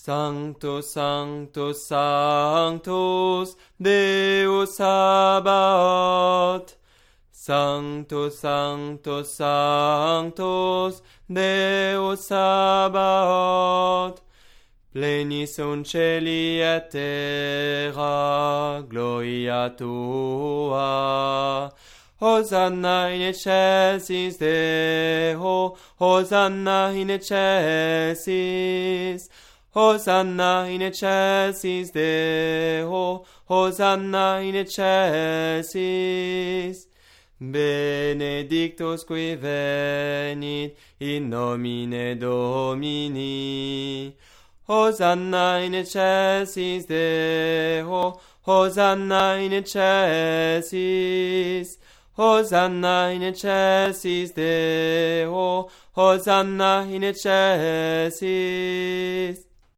Sanctus, Sanctus, Sanctus, Deus Sabaoth. Sanctus, Sanctus, Sanctus, Deus Sabaoth. Pleni sunt celi et terra, gloria tua. Hosanna in excelsis Deo, Hosanna in excelsis. Hosanna in excelsis Deo, Hosanna in excelsis. Benedictus qui venit in nomine Domini. Hosanna in excelsis Deo, Hosanna in excelsis. Hosanna in excelsis Deo, Hosanna in excelsis.